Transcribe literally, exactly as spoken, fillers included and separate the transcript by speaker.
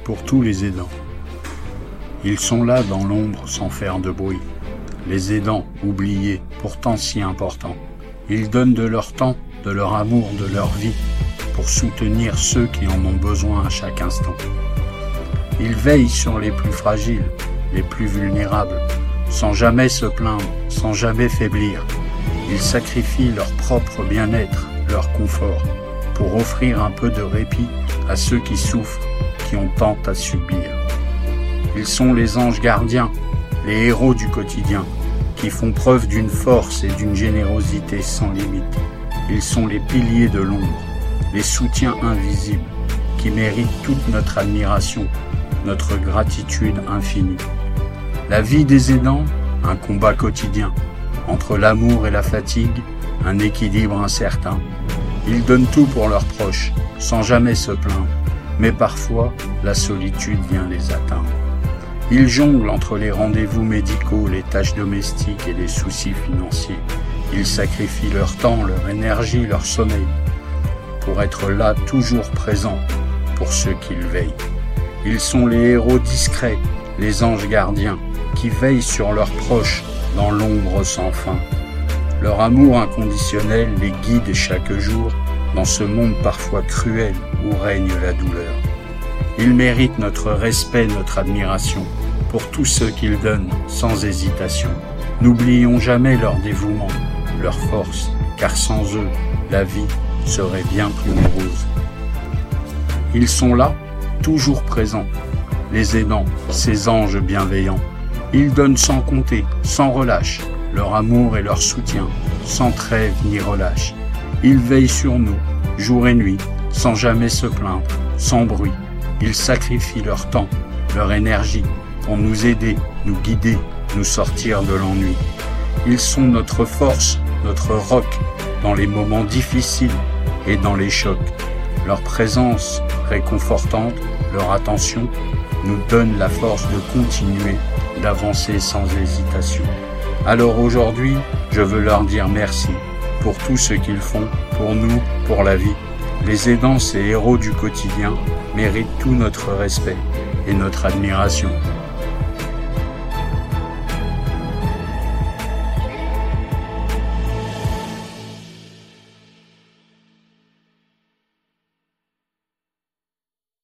Speaker 1: pour tous les aidants. Ils sont là dans l'ombre sans faire de bruit. Les aidants, oubliés, pourtant si importants. Ils donnent de leur temps, de leur amour, de leur vie, pour soutenir ceux qui en ont besoin à chaque instant. Ils veillent sur les plus fragiles, les plus vulnérables, sans jamais se plaindre, sans jamais faiblir. Ils sacrifient leur propre bien-être, leur confort, pour offrir un peu de répit à ceux qui souffrent, qui ont tant à subir. Ils sont les anges gardiens, les héros du quotidien, qui font preuve d'une force et d'une générosité sans limite. Ils sont les piliers de l'ombre, les soutiens invisibles, qui méritent toute notre admiration, notre gratitude infinie. La vie des aidants, un combat quotidien, entre l'amour et la fatigue, un équilibre incertain. Ils donnent tout pour leurs proches, sans jamais se plaindre, mais parfois la solitude vient les atteindre. Ils jonglent entre les rendez-vous médicaux, les tâches domestiques et les soucis financiers. Ils sacrifient leur temps, leur énergie, leur sommeil, pour être là toujours présents pour ceux qu'ils veillent. Ils sont les héros discrets, les anges gardiens, qui veillent sur leurs proches dans l'ombre sans fin. Leur amour inconditionnel les guide chaque jour dans ce monde parfois cruel où règne la douleur. Ils méritent notre respect, notre admiration pour tout ce qu'ils donnent sans hésitation. N'oublions jamais leur dévouement, leur force, car sans eux, la vie serait bien plus morose. Ils sont là, toujours présents, les aidants, ces anges bienveillants. Ils donnent sans compter, sans relâche, leur amour et leur soutien, sans trêve ni relâche. Ils veillent sur nous, jour et nuit, sans jamais se plaindre, sans bruit. Ils sacrifient leur temps, leur énergie, pour nous aider, nous guider, nous sortir de l'ennui. Ils sont notre force, notre roc, dans les moments difficiles et dans les chocs. Leur présence réconfortante, leur attention, nous donne la force de continuer, d'avancer sans hésitation. Alors aujourd'hui, je veux leur dire merci pour tout ce qu'ils font, pour nous, pour la vie. Les aidants, ces héros du quotidien, méritent tout notre respect et notre admiration.